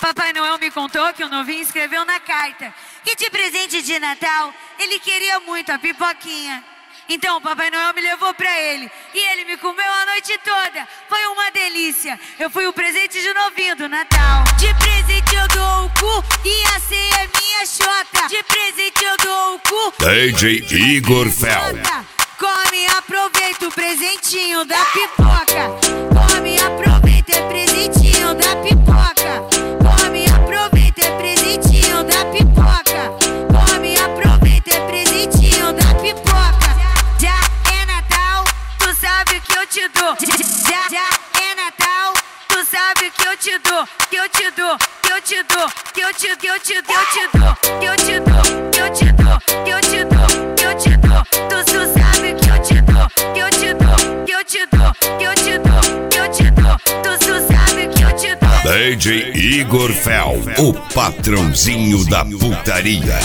Papai Noel me contou que o novinho escreveu na carta que de presente de Natal ele queria muito a pipoquinha. Então o Papai Noel me levou pra ele e ele me comeu a noite toda. Foi uma delícia. Eu fui o presente de novinho do Natal. De presente eu dou o cu e a ceia é minha xota. De presente eu dou o cu DJ Igor Fel. Come, aproveita o presentinho da pipoca. Come, aproveita, é presentinho da pipoca. Come, aproveita, é presentinho da pipoca. Come, aproveita, é presentinho da pipoca. Já é Natal, tu sabe que eu te dou. Já é Natal, tu sabe que eu te dou. Que eu te dou, que eu te dou, que eu te dou, que eu te dou, que eu te dou, que eu te dou, que eu te dou, que eu te dou. Tu sabe que eu te dou, que eu te dou, que eu te dou, que eu te dou, que eu te dou. Tu sabe que eu te dou. DJ Igor Fel, o patrãozinho da putaria.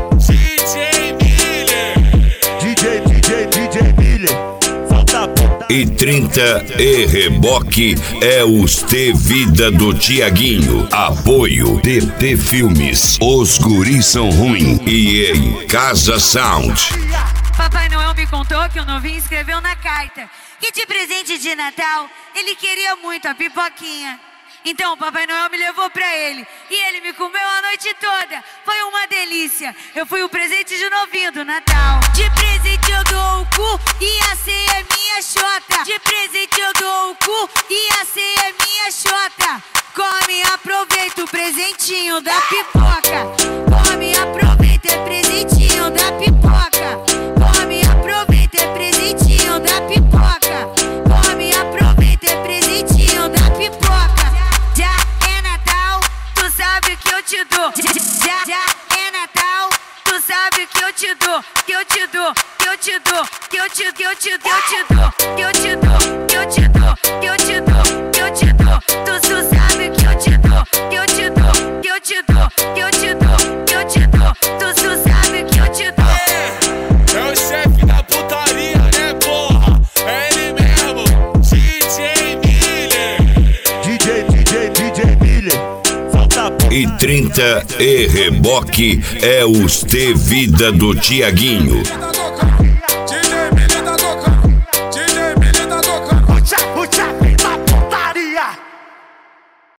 DJ Miller, falta puta. E 30 e reboque é os T Vida do Tiaguinho. Apoio TT Filmes, Os Guris São Ruim e em Casa Sound. Papai Noel me contou que o novinho escreveu na carta que de presente de Natal ele queria muito a pipoquinha. Então o Papai Noel me levou pra ele e ele me comeu a noite toda. Foi uma delícia. Eu fui o presente de novinho do Natal. De presente eu dou o cu e a ceia é minha xota. De presente eu dou o cu e a ceia é minha xota. Come, aproveita o presentinho da pipoca. Come, aproveita, é presentinho da pipoca. Come, aproveita, é presentinho da pipoca. Come, aproveita, é presentinho da pipoca. Já é Natal, tu sabe que eu te dou. Já é Natal, tu sabe que eu te dou. Que eu te dou, que eu te dou, que eu te dou, que eu te dou, que eu te dou, que eu te dou, que eu te dou, que eu te dou. Tu sabe que eu te dou, que eu te dou, que eu te dou, que eu te dou, que eu te dou. Tu sabe que eu te dou. É o chefe da putaria, né, porra? É ele mesmo, DJ Miller. DJ Miller, falta puta. E 30 e reboque é os T Vida do Tiaguinho.